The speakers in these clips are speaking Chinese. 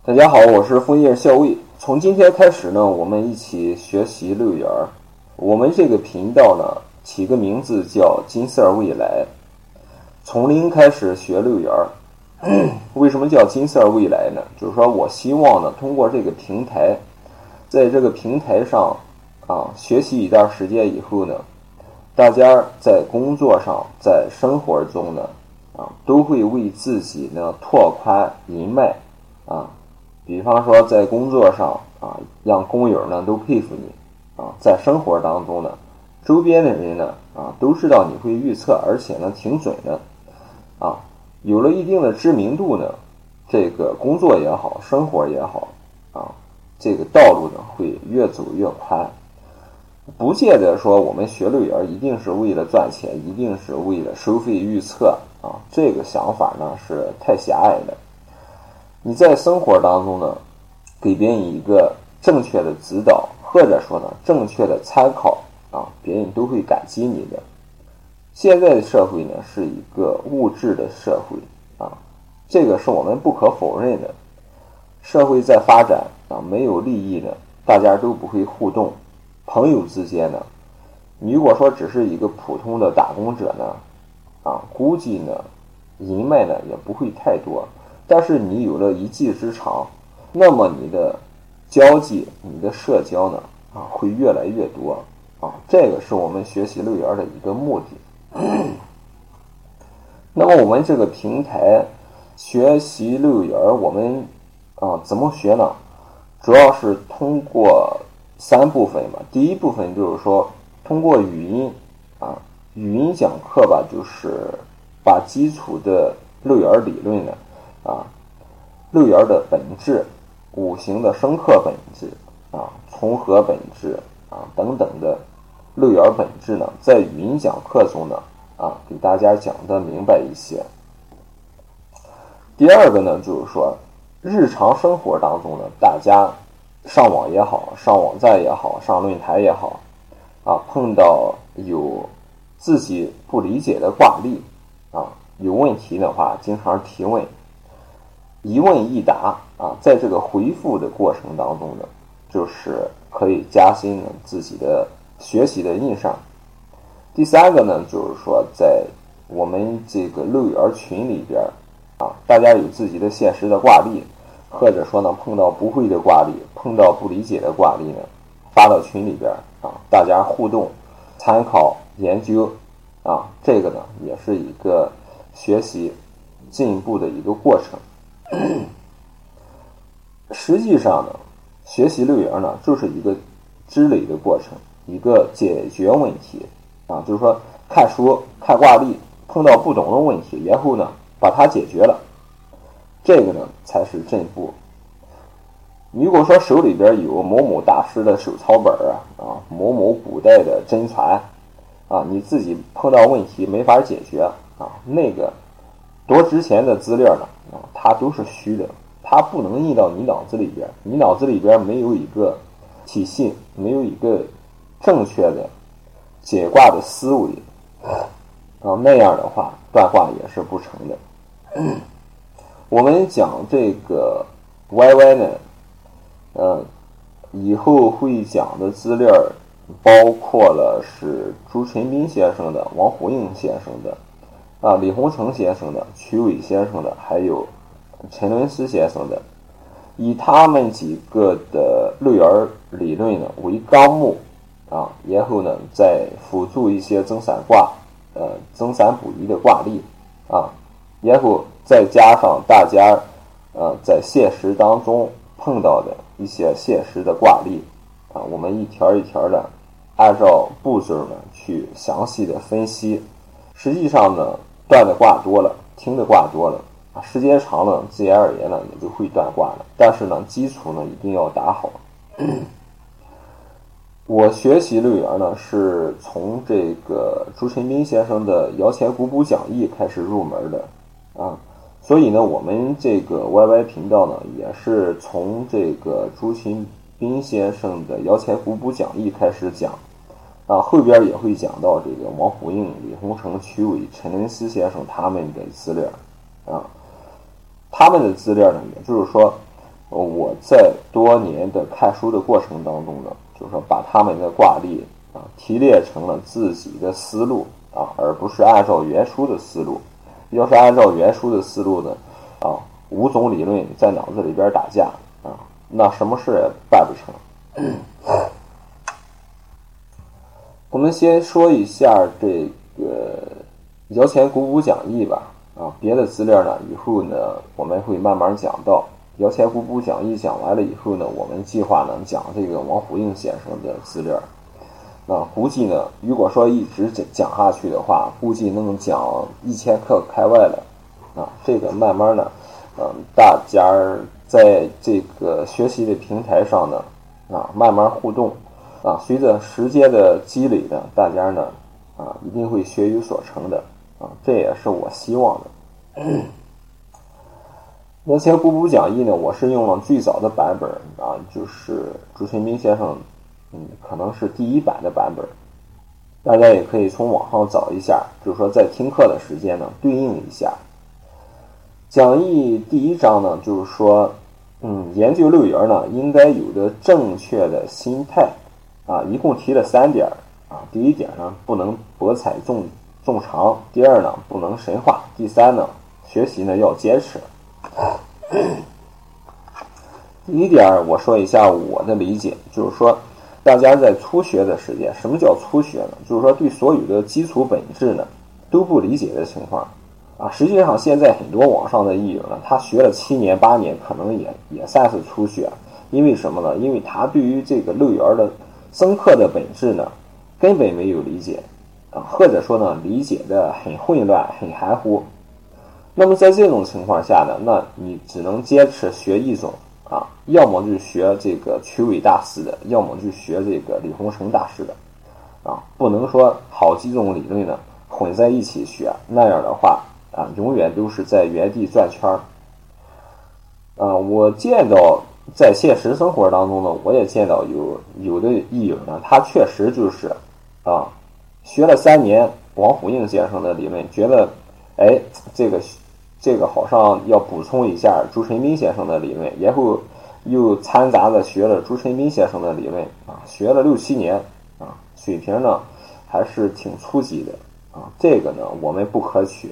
大家好，我是枫叶校尉。从今天开始呢，我们一起学习六元。我们这个频道呢，起个名字叫金色未来，从零开始学六元。为什么叫金色未来呢？就是说我希望呢，通过这个平台，在这个平台上学习一段时间以后呢，大家在工作上，在生活中呢，都会为自己呢拓宽人脉比方说在工作上让工友呢都佩服你在生活当中呢，周边的人呢都知道你会预测，而且呢挺准的有了一定的知名度呢，这个工作也好，生活也好这个道路呢会越走越宽。不见得说我们学六元一定是为了赚钱，一定是为了收费预测这个想法呢是太狭隘的。你在生活当中呢，给别人一个正确的指导，或者说呢正确的参考别人都会感激你的。现在的社会呢是一个物质的社会这个是我们不可否认的。社会在发展没有利益呢，大家都不会互动。朋友之间呢，你如果说只是一个普通的打工者呢估计呢人脉呢也不会太多。但是你有了一技之长，那么你的交际，你的社交呢会越来越多这个是我们学习六元的一个目的。那么我们这个平台学习六元，我们怎么学呢？主要是通过三部分嘛。第一部分就是说通过语音语音讲课吧，就是把基础的六元理论呢六元的本质，五行的生克本质重合本质等等的六元本质呢，在语音讲课中呢给大家讲得明白一些。第二个呢，就是说日常生活当中呢，大家上网也好，上网站也好，上论坛也好碰到有自己不理解的卦例有问题的话，经常提问，一问一答在这个回复的过程当中呢，就是可以加深自己的学习的印象。第三个呢，就是说在我们这个六元群里边大家有自己的现实的卦例，或者说呢碰到不会的卦例，碰到不理解的卦例呢，发到群里边大家互动参考研究这个呢也是一个学习进步的一个过程。实际上呢，学习六元呢就是一个积累的过程，一个解决问题就是说看书看卦例，碰到不懂的问题，然后呢把它解决了，这个呢才是进步。如果说手里边有某某大师的手抄本某某古代的真传你自己碰到问题没法解决那个多值钱的资料呢它都是虚的，它不能印到你脑子里边，你脑子里边没有一个体系，没有一个正确的解卦的思维那样的话断卦也是不成的。我们讲这个 YY 呢以后会讲的资料包括了是朱晨斌先生的、王虎应先生的李洪成先生的、曲伟先生的，还有陈伦斯先生的，以他们几个的六元理论呢为纲目然后呢再辅助一些增散卦增散补遗的卦例然后再加上大家在现实当中碰到的一些现实的卦例我们一条一条的按照步骤呢去详细的分析。实际上呢断的卦多了，听的卦多了时间长了自然而然呢也就会断卦了，但是呢基础呢一定要打好。我学习六元呢是从这个朱晨斌先生的摇钱古卜讲义开始入门的所以呢我们这个 YY 频道呢也是从这个朱晨斌先生的摇钱古卜讲义开始讲后边也会讲到这个王虎应、李洪成、曲伟、陈伦斯先生他们的资料他们的资料呢也就是说我在多年的看书的过程当中呢，就是说把他们的卦例提炼成了自己的思路而不是按照原书的思路。要是按照原书的思路呢五种理论在脑子里边打架那什么事也办不成。我们先说一下这个摇钱鼓鼓讲义吧别的资料呢以后呢我们会慢慢讲到。摇钱鼓鼓讲义讲完了以后呢，我们计划呢讲这个王虎应先生的资料。那估计呢，如果说一直讲下去的话，估计能讲1000课开外了这个慢慢呢大家在这个学习的平台上呢慢慢互动随着时间的积累呢，大家呢一定会学有所成的这也是我希望的。摇钱鼓鼓讲义呢，我是用了最早的版本就是朱春明先生可能是第1版的版本，大家也可以从网上找一下，就是说在听课的时间呢对应一下。讲义第1章呢，就是说研究六爻呢应该有的正确的心态一共提了3点第1点呢，不能博采众长；第2呢，不能神话；第3呢，学习呢要坚持。第1点我说一下我的理解，就是说大家在初学的时间，什么叫初学呢？就是说对所有的基础本质呢都不理解的情况实际上现在很多网上的益友呢，他学了7年8年，可能也算是初学。因为什么呢？因为他对于这个六爻的深刻的本质呢根本没有理解或者说呢理解的很混乱很含糊。那么在这种情况下呢，那你只能坚持学一种要么就学这个曲伟大师的，要么就学这个李洪成大师的不能说好几种理论呢混在一起学，那样的话永远都是在原地转圈我见到在现实生活当中呢，我也见到有的益友呢，他确实就是学了3年王虎应先生的理论，觉得这个好像要补充一下朱春明先生的理论，然后又掺杂的学了朱春明先生的理论学了6、7年水平呢还是挺初级的这个呢我们不可取。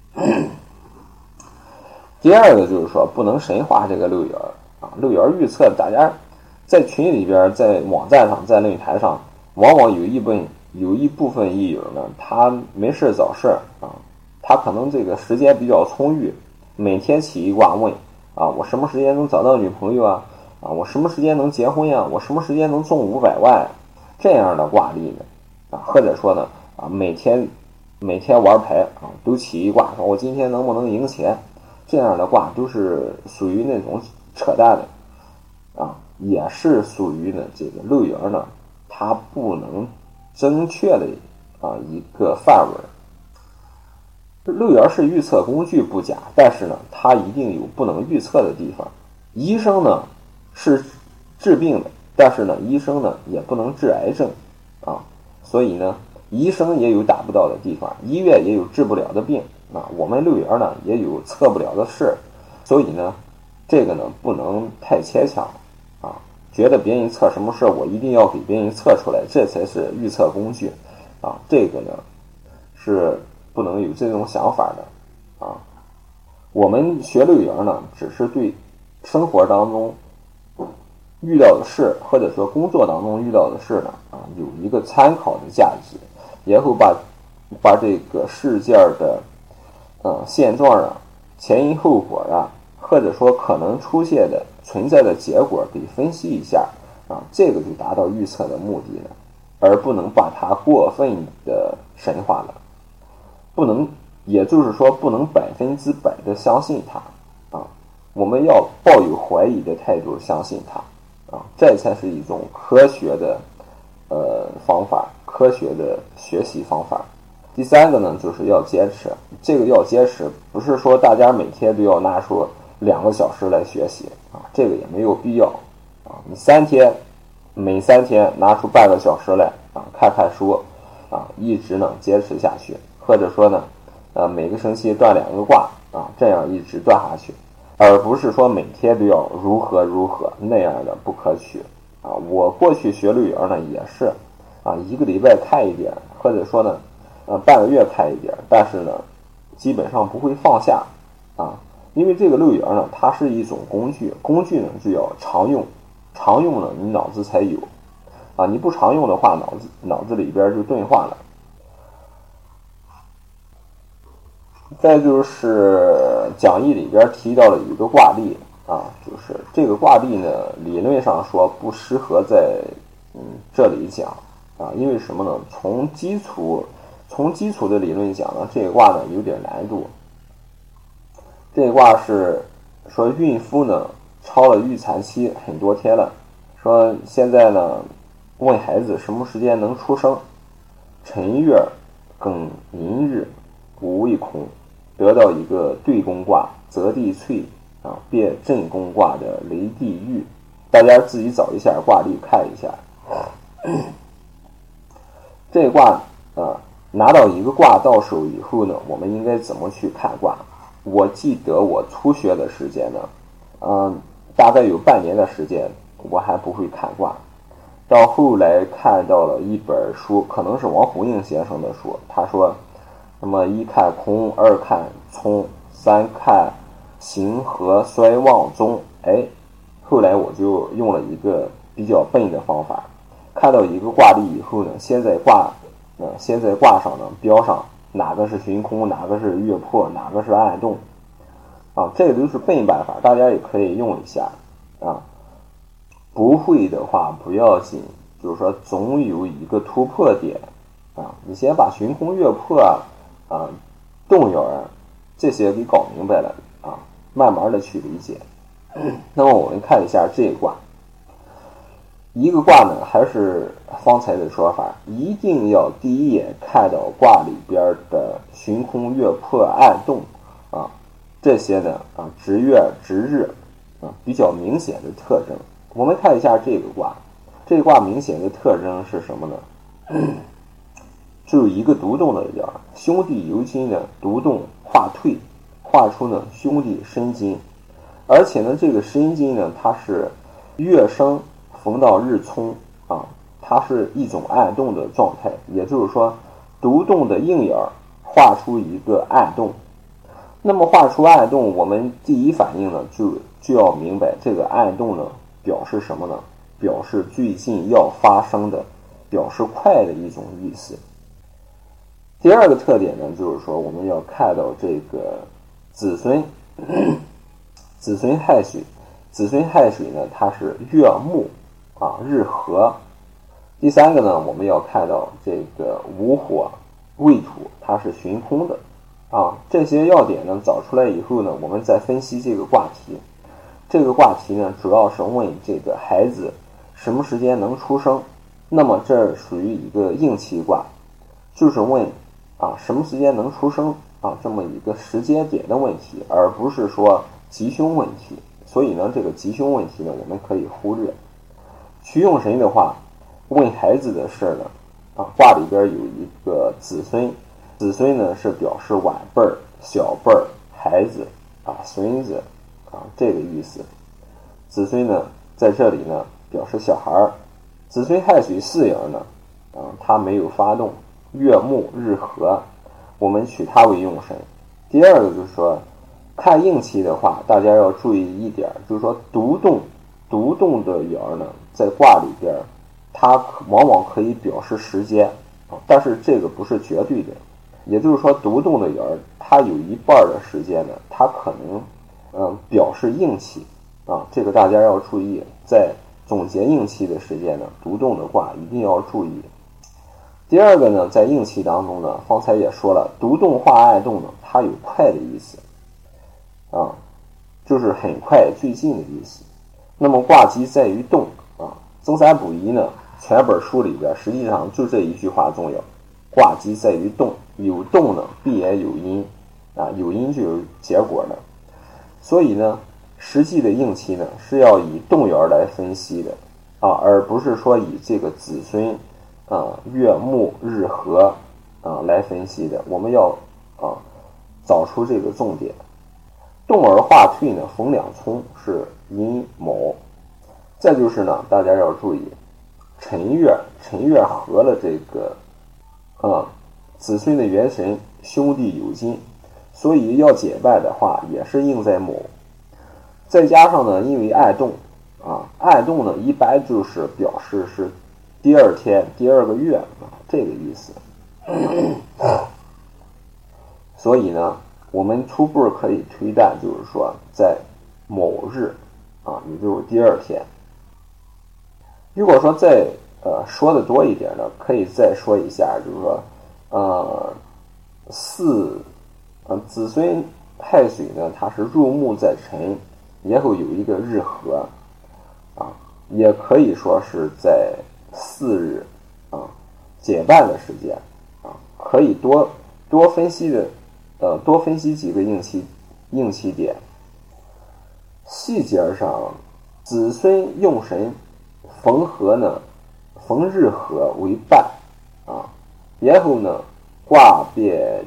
第2个就是说不能神化这个六爻六爻预测，大家在群里边，在网站上，在论坛上，往往有一部分益友呢，他没事找事他可能这个时间比较充裕，每天起一卦问我什么时间能找到女朋友我什么时间能结婚我什么时间能中500万这样的卦例呢或者说呢每天玩牌都起一卦，说我今天能不能赢钱，这样的卦都是属于那种扯淡的也是属于呢这个六爻呢它不能正确的一个范围。六爻是预测工具不假，但是呢它一定有不能预测的地方。医生呢是治病的，但是呢医生呢也不能治癌症所以呢医生也有达不到的地方，医院也有治不了的病我们六爻呢也有测不了的事，所以呢这个呢不能太牵强觉得别人测什么事我一定要给别人测出来，这才是预测工具这个呢是不能有这种想法的我们学六爻呢只是对生活当中遇到的事，或者说工作当中遇到的事呢有一个参考的价值，然后把这个事件的现状前因后果或者说可能出现的存在的结果给分析一下这个就达到预测的目的了，而不能把它过分的神化了，也就是说不能100%的相信它我们要抱有怀疑的态度相信它这才是一种科学的方法，科学的学习方法。第3个呢就是要坚持，这个要坚持不是说大家每天都要拿出2个小时来学习这个也没有必要你每3天拿出半个小时来看看书一直能坚持下去，或者说呢每个星期断2个卦这样一直断下去而不是说每天都要如何如何，那样的不可取啊。我过去学六爻呢也是啊，一个礼拜看一点，或者说呢半个月看一点，但是呢基本上不会放下啊，因为这个六爻呢它是一种工具，工具呢就要常用，常用呢你脑子才有啊，你不常用的话脑子里边就钝化了。再就是讲义里边提到了一个卦例啊，就是这个卦例呢理论上说不适合在这里讲啊，因为什么呢？从基础的理论讲呢，这个卦呢有点难度。这个卦是说孕妇呢超了预产期很多天了，说现在呢问孩子什么时间能出生，辰月庚寅日午未空，得到一个对宫卦泽地萃啊，变震宫卦的雷地狱，大家自己找一下卦例看一下。这卦拿到一个卦到手以后呢，我们应该怎么去看卦？我记得我初学的时间呢，大概有半年的时间我还不会看卦，到后来看到了一本书，可能是王虎应先生的书，他说那么一看空，二看冲，三看形和衰旺中。后来我就用了一个比较笨的方法，看到一个卦例以后呢，先在卦上呢标上哪个是旬空，哪个是月破，哪个是暗动啊，这个都是笨办法，大家也可以用一下啊。不会的话不要紧，就是说总有一个突破点啊，你先把旬空月破动爻这些给搞明白了啊，慢慢的去理解。那么我们看一下这一卦，一个卦呢还是方才的说法，一定要第一眼看到卦里边的旬空月破暗动啊，这些呢值月值日比较明显的特征。我们看一下这个卦，这个卦明显的特征是什么呢？就是一个独动的爻，兄弟游金的独动化退，画出呢兄弟申金，而且呢这个申金呢它是月生逢到日冲啊，它是一种暗动的状态，也就是说独动的应爻画出一个暗动。那么画出暗动，我们第一反应呢就要明白这个暗动呢表示什么呢？表示最近要发生的，表示快的一种意思。第二个特点呢，就是说我们要看到这个子孙亥水，子孙亥水呢它是月木日合。第三个呢，我们要看到这个午火未土，它是旬空的这些要点呢找出来以后呢，我们再分析这个卦题。这个卦题呢主要是问这个孩子什么时间能出生，那么这属于一个应期卦，就是问什么时间能出生这么一个时间点的问题，而不是说吉凶问题。所以呢这个吉凶问题呢我们可以忽略。去用神的话，问孩子的事呢卦里边有一个子孙，子孙呢是表示晚辈儿、小辈儿、孩子孙子这个意思。子孙呢在这里呢表示小孩儿。子孙亥水巳爻呢它没有发动，月木日合，我们取它为用神。第二个就是说看应期的话，大家要注意一点，就是说独动的爻呢在卦里边它往往可以表示时间但是这个不是绝对的，也就是说独动的爻它有一半的时间呢它可能表示应期这个大家要注意，在总结应期的时间呢独动的卦一定要注意。第二个呢，在应期当中呢，方才也说了，独动化暗动呢它有快的意思就是很快最近的意思。那么卦机在于动增三补一呢，全本书里边实际上就这一句话重要，卦机在于动，有动呢必然有因有因就有结果的。所以呢实际的应期呢是要以动爻来分析的而不是说以这个子孙月木日合来分析的。我们要找出这个重点。 动而化退呢，逢两冲是寅卯。再就是呢，大家要注意，辰月合了这个子孙的元神兄弟酉金，所以要解败的话也是应在卯。再加上呢，因为暗动暗动呢一般就是表示是第二天第二个月这个意思。所以呢，我们初步可以推断，就是说在某日也就是第二天。如果说再说的多一点呢，可以再说一下，就是说子孙亥水呢，它是入木在辰，然后有一个日合也可以说是在4日解半的时间可以多分析几个应期点。细节上，子孙用神逢日合为半然后呢卦别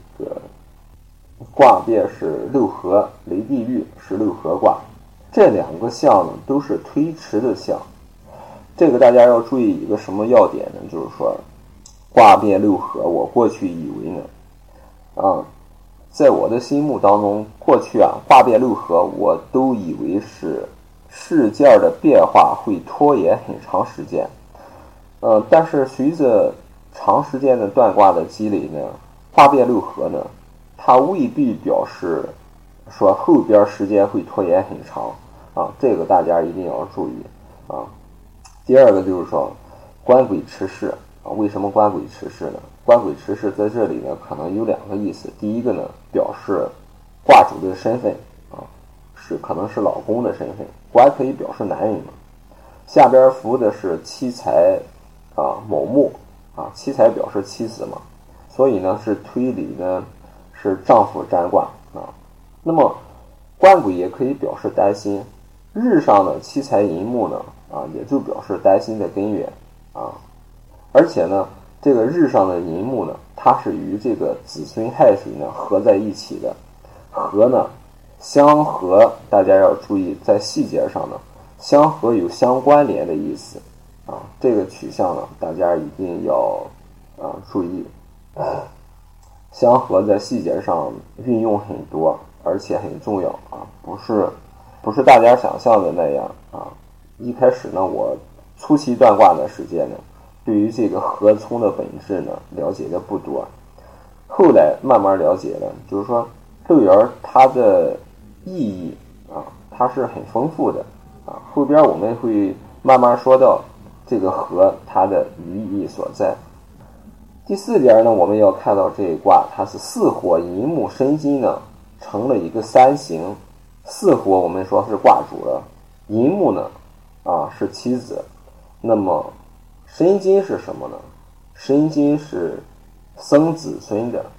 是六合，雷地狱是六合卦，这两个象呢都是推迟的象。这个大家要注意一个什么要点呢？就是说卦变六合，我过去以为呢在我的心目当中，过去卦变六合我都以为是事件的变化会拖延很长时间但是随着长时间的断卦的积累呢，卦变六合呢它未必表示说后边时间会拖延很长这个大家一定要注意第二个就是说官鬼持世为什么官鬼持世呢？官鬼持世在这里呢可能有两个意思。第一个呢，表示卦主的身份可能是老公的身份，官可以表示男人嘛。下边伏的是妻财卯木妻财表示妻子嘛，所以呢是推理呢是丈夫占卦那么官鬼也可以表示担心，日上的妻财寅木呢也就表示担心的根源而且呢这个日上的寅木呢，它是与这个子孙亥水呢合在一起的，合呢相合，大家要注意在细节上呢相合有相关联的意思这个取向呢大家一定要注意相合在细节上运用很多，而且很重要不是大家想象的那样一开始呢我初期断卦的时间呢，对于这个合冲的本质呢了解的不多，后来慢慢了解了，就是说六爻它的意义它是很丰富的后边我们会慢慢说到这个合它的寓意所在。第4点呢，我们要看到这一卦它是巳火寅木申金呢成了一个三形。巳火我们说是卦主了，寅木呢是妻子，那么申金是什么呢？申金是生子孙的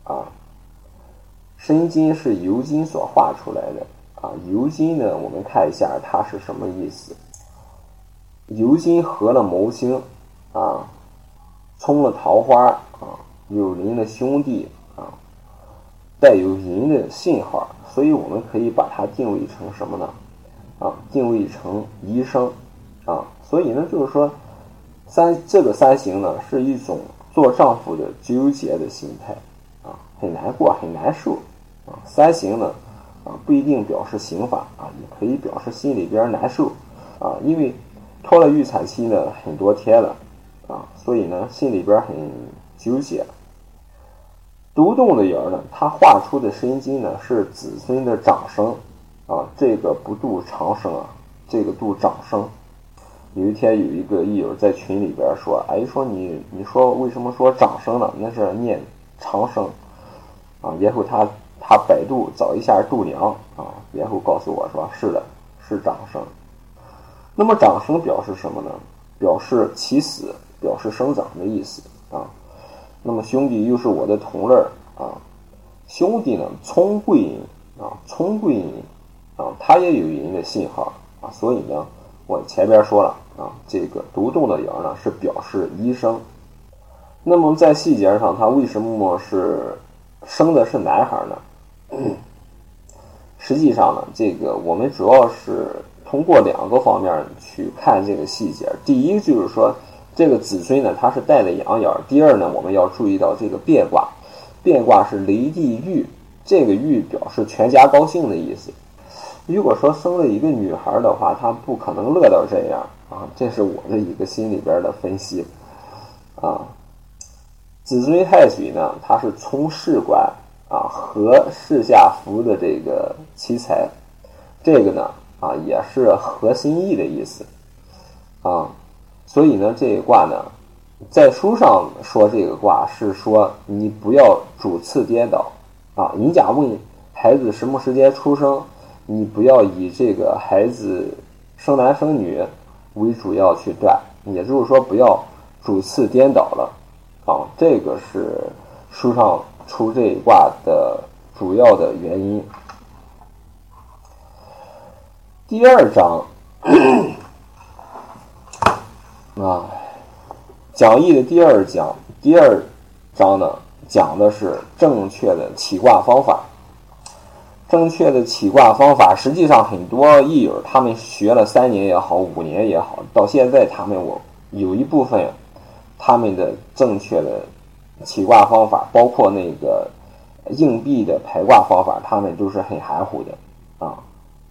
申金是酉金所画出来的酉金呢我们看一下它是什么意思。酉金合了卯星冲了桃花有邻的兄弟带有寅的信号，所以我们可以把它定位成什么呢定位成医生所以呢就是说这个三形呢是一种做丈夫的纠结的心态很难过很难受三形呢不一定表示刑法也可以表示心里边难受因为拖了预产期呢很多天了所以呢心里边很纠结。独动的爻呢，它画出的申金呢是子孙的长生这个不度长生这个度长生。有一天有一个益友在群里边说说你说为什么说长生呢？那是念长生然后他百度找一下度娘然后告诉我说是的，是长生。那么长生表示什么呢？表示起死，表示生长的意思那么兄弟又是我的同类兄弟呢冲贵寅冲贵寅它也有寅的信号所以呢我前边说了这个独动的爻呢是表示医生。那么在细节上它为什么是生的是男孩呢？ 实际上呢，这个我们主要是通过2个方面去看这个细节。第一就是说，这个子孙呢，它是带的阳眼；第二呢，我们要注意到这个变卦，变卦是雷地玉，这个玉表示全家高兴的意思。如果说生了一个女孩的话，她不可能乐到这样啊，这是我的一个心里边的分析啊。子孙亥水呢，它是冲世官啊和世下福的这个奇财，这个呢啊也是合心意的意思啊。所以呢，这一卦呢，在书上说这个卦是说你不要主次颠倒啊。人家问孩子什么时间出生，你不要以这个孩子生男生女为主要去断，也就是说不要主次颠倒了啊。这个是书上出这一卦的主要的原因。第2章啊，讲义的第2章呢，讲的是正确的起卦方法。正确的起卦方法，实际上很多益友他们学了3年也好，5年也好，到现在我有一部分他们的正确的起卦方法，包括那个硬币的排卦方法，他们都是很含糊的啊。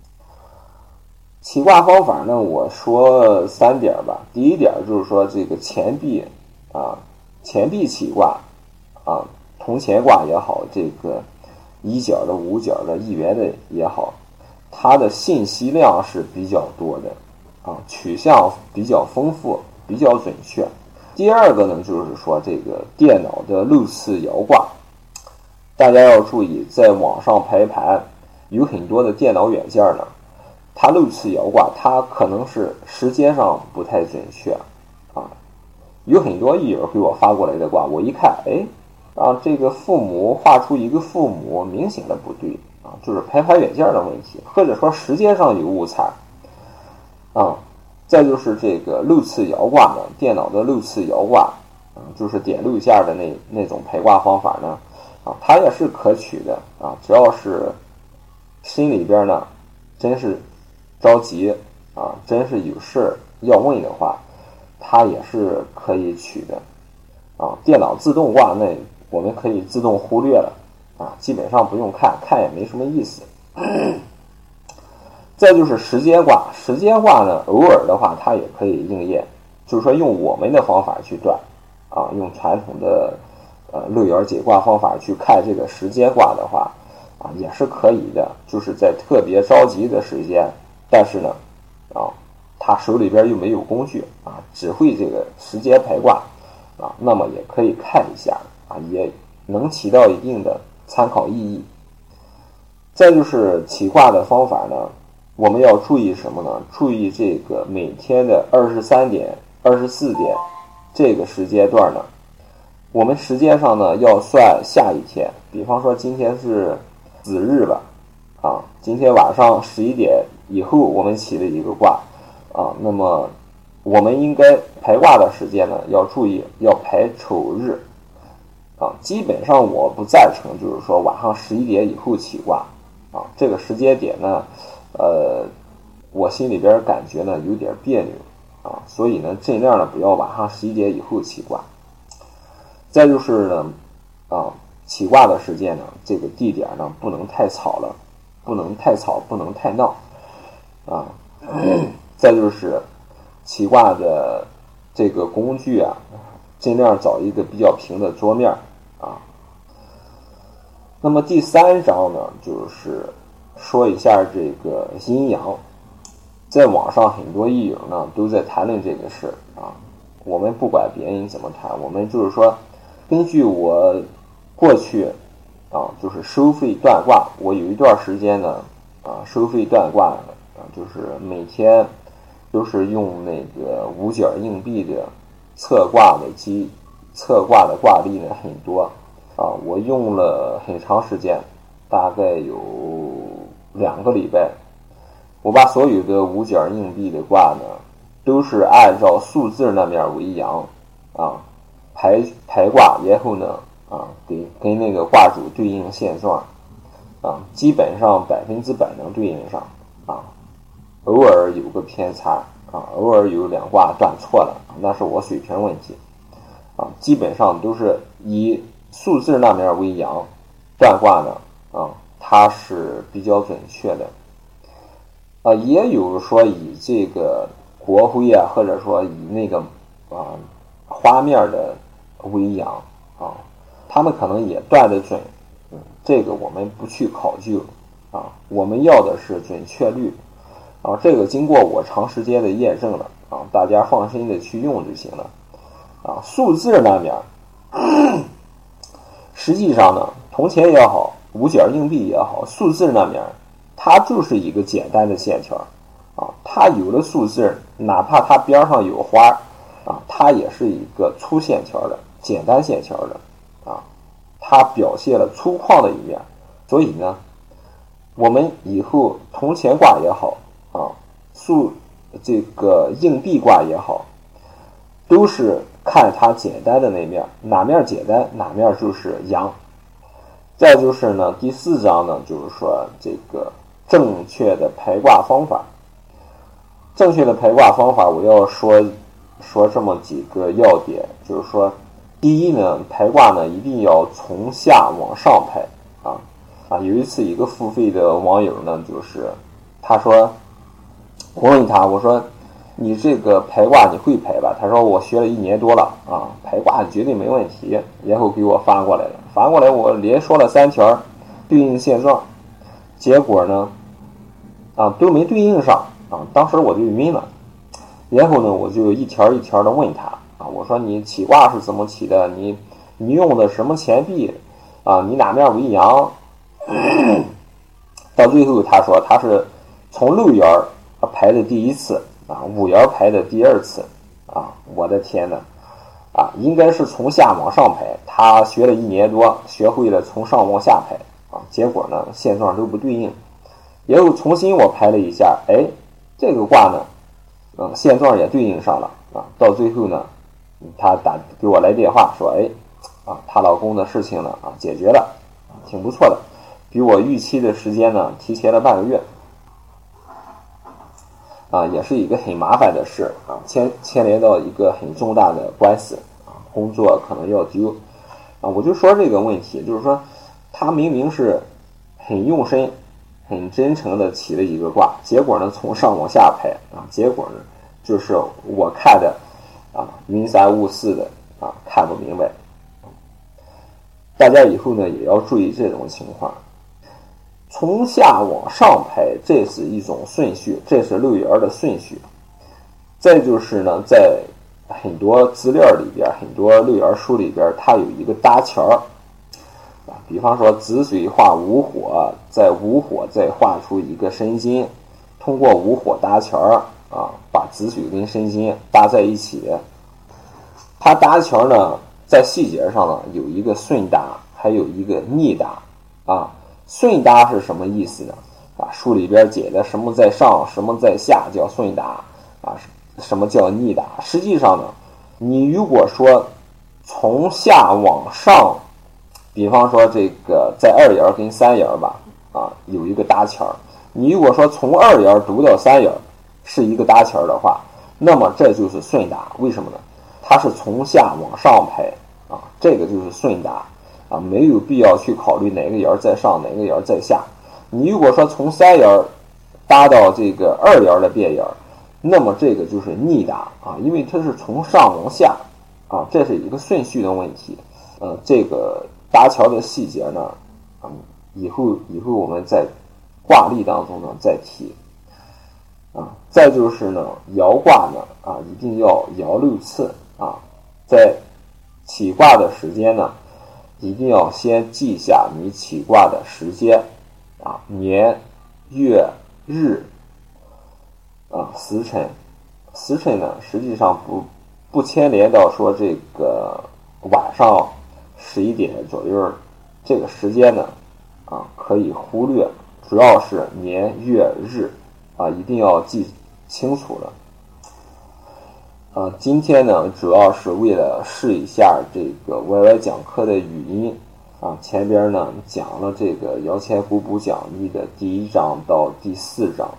起卦方法呢，我说3点吧。第一点就是说这个钱币起卦啊，铜钱卦也好，这个1角的、5角的、1元的也好，它的信息量是比较多的啊，取向比较丰富，比较准确。第2个呢，就是说这个电脑的六次爻卦，大家要注意，在网上排盘有很多的电脑软件呢，它六次爻卦，它可能是时间上不太准确啊。有很多益友给我发过来的卦，我一看，这个父母画出一个父母，明显的不对啊，就是排盘软件的问题，或者说时间上有误差啊。再就是这个六次爻卦呢，电脑的六次爻卦就是点6下的那种排卦方法呢它也是可取的啊，只要是心里边呢真是着急啊，真是有事要问的话，它也是可以取的啊。电脑自动卦那我们可以自动忽略了啊，基本上不用看也没什么意思。再就是时间卦，时间卦呢，偶尔的话它也可以应验，就是说用我们的方法去断啊，用传统的六爻解卦方法去看这个时间卦的话啊，也是可以的，就是在特别着急的时间，但是呢他手里边又没有工具啊，只会这个时间排卦啊，那么也可以看一下啊，也能起到一定的参考意义。再就是起卦的方法呢，我们要注意什么呢？注意这个每天的23点、24点这个时间段呢，我们时间上呢要算下一天，比方说今天是子日吧，今天晚上11点以后我们起了一个卦那么我们应该排卦的时间呢，要注意要排丑日基本上我不赞成就是说晚上11点以后起卦这个时间点呢我心里边感觉呢有点别扭所以呢尽量呢不要晚上11点以后起卦。再就是呢起卦的时间呢，这个地点呢不能太吵了，不能太吵，不能太闹再就是起卦的这个工具尽量找一个比较平的桌面那么第3章呢，就是说一下这个阴阳。在网上很多益友呢都在谈论这个事我们不管别人怎么谈，我们就是说根据我过去就是收费断卦，我有一段时间呢收费断卦就是每天都是用那个5角硬币的测卦的卦例呢很多我用了很长时间，大概有2个礼拜，我把所有的5角硬币的卦呢都是按照数字那面为阳排卦，然后呢跟那个卦主对应现状基本上100%能对应上偶尔有个偏差偶尔有两卦断错了，那是我水平问题基本上都是以数字那面为阳，断卦呢它是比较准确的也有说以这个国徽或者说以那个花面的为阳他们可能也断得准，这个我们不去考究我们要的是准确率这个经过我长时间的验证了大家放心的去用就行了数字那面实际上呢，铜钱也好，五角硬币也好，数字那面它就是一个简单的线条它有了数字，哪怕它边上有花它也是一个粗线条的简单线条的它表现了粗犷的一面。所以呢，我们以后铜钱卦也好这个硬币卦也好，都是看它简单的那面，哪面简单哪面就是阳。再就是呢，第4章呢，就是说这个正确的排卦方法。正确的排卦方法，我要说这么几个要点，就是说，第一呢，排卦呢一定要从下往上排有一次一个付费的网友呢，就是他说，我问他，我说你这个排卦你会排吧？他说我学了1年多了排卦绝对没问题，然后给我发过来了，我连说了3条对应现状，结果呢都没对应上当时我就晕了。然后呢，我就一条一条的问他我说你起卦是怎么起的？你用的什么钱币你哪面为阳？到最后他说他是从6爻排的第1次5爻排的第2次我的天哪应该是从下往上排，他学了1年多，学会了从上往下排结果呢现状都不对应。然后重新我排了一下，这个卦呢现状也对应上了到最后呢他给我来电话说她老公的事情呢解决了挺不错的，比我预期的时间呢提前了半个月也是一个很麻烦的事牵连到一个很重大的官司工作可能要丢我就说这个问题，就是说他明明是很用心很真诚的起了一个卦，结果呢从上往下排结果呢就是我看的云三雾四的看不明白。大家以后呢也要注意这种情况，从下往上排这是一种顺序，这是6爻的顺序。再就是呢，在很多资料里边，很多6爻书里边，它有一个搭桥比方说子水画午火，在午火再画出一个申金，通过午火搭桥把子水跟申金搭在一起。它搭桥呢在细节上呢有一个顺搭，还有一个逆搭顺搭是什么意思呢书里边解的什么在上什么在下叫顺搭什么叫逆搭。实际上呢，你如果说从下往上，比方说这个在2爻跟3爻吧有一个搭桥，你如果说从2爻读到3爻是一个搭桥的话，那么这就是顺搭。为什么呢？它是从下往上排这个就是顺搭没有必要去考虑哪个爻在上哪个爻在下。你如果说从3爻搭到这个2爻的变爻，那么这个就是逆搭因为它是从上往下这是一个顺序的问题。这个搭桥的细节呢以后我们在卦例当中呢再提再就是呢爻卦呢一定要爻6次在起卦的时间呢一定要先记下你起卦的时间年月日时辰。时辰呢实际上不牵连到说这个晚上11点左右，这个时间呢可以忽略，主要是年月日一定要记清楚了。今天呢主要是为了试一下这个 YY 讲课的语音前边呢讲了这个摇钱补补讲义的第1章到第4章。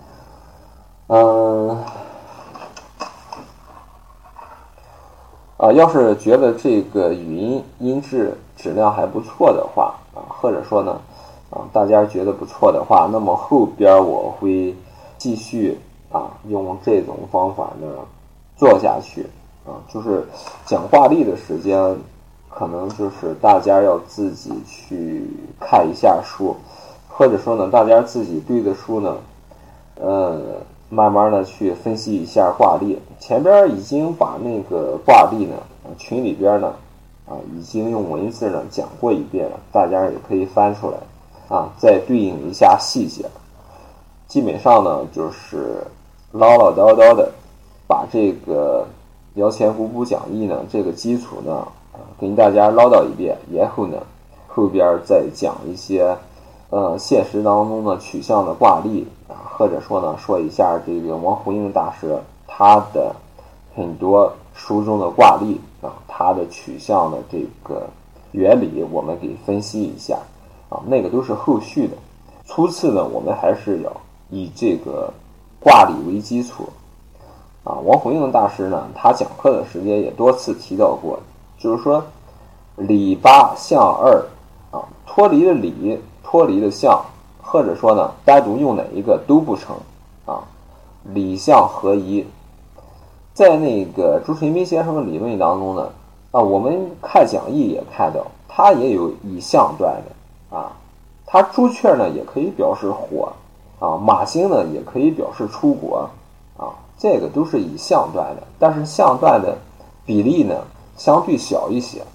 要是觉得这个语音音质质量还不错的话或者说呢大家觉得不错的话，那么后边我会继续用这种方法呢做下去就是讲挂历的时间可能就是大家要自己去看一下书，或者说呢大家自己对着书呢慢慢的去分析一下挂历。前边已经把那个挂历呢群里边呢已经用文字呢讲过一遍了，大家也可以翻出来再对应一下细节。基本上呢就是唠唠叨叨的把这个摇钱补补讲义呢这个基础呢跟大家唠叨一遍，然后呢后边再讲一些现实当中的取向的挂历或者说呢说一下这个王弘应大师他的很多书中的挂历他的取向的这个原理我们给分析一下那个都是后续的。初次呢我们还是要以这个挂历为基础王弘应大师呢他讲课的时间也多次提到过，就是说理八象二脱离了理脱离了象，或者说呢单独用哪一个都不成理象合一。在那个朱水民先生的理论当中呢我们看讲义也看到他也有以象断的他朱雀呢也可以表示火马星呢也可以表示出国这个都是以象断的，但是象断的比例呢相对小一些。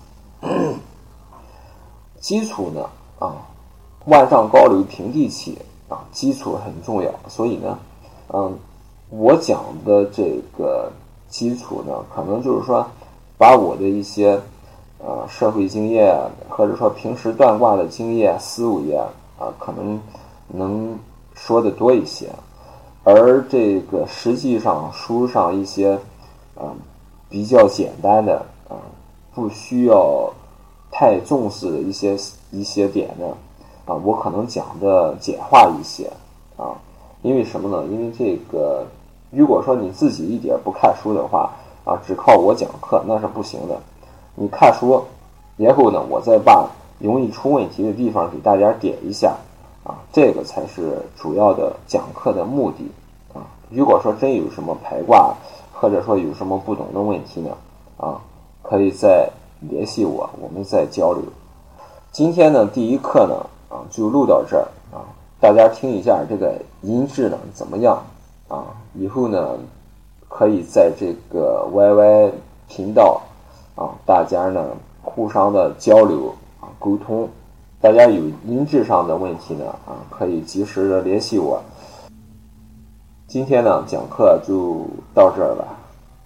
基础呢万丈高楼平地起基础很重要，所以呢我讲的这个基础呢可能就是说把我的一些社会经验或者说平时断卦的经验思维可能能说的多一些，而这个实际上书上一些比较简单的不需要太重视的一些点呢我可能讲的简化一些因为什么呢？因为这个如果说你自己一点不看书的话只靠我讲课那是不行的。你看书然后呢我再把容易出问题的地方给大家点一下这个才是主要的讲课的目的如果说真有什么排卦或者说有什么不懂的问题呢可以再联系我，我们再交流。今天呢第一课呢就录到这儿大家听一下这个音质呢怎么样以后呢可以在这个 YY 频道大家呢互相的交流沟通，大家有音质上的问题呢可以及时的联系我。今天呢讲课就到这儿了。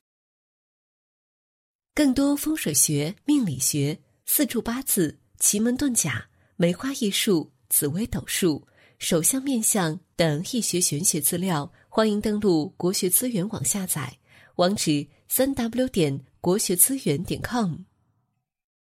更多风水学、命理学、四柱八字、奇门遁甲、梅花易数、紫微斗数、手相面相等易学玄学资料，欢迎登录国学资源网下载，网址3w.国学资源.com。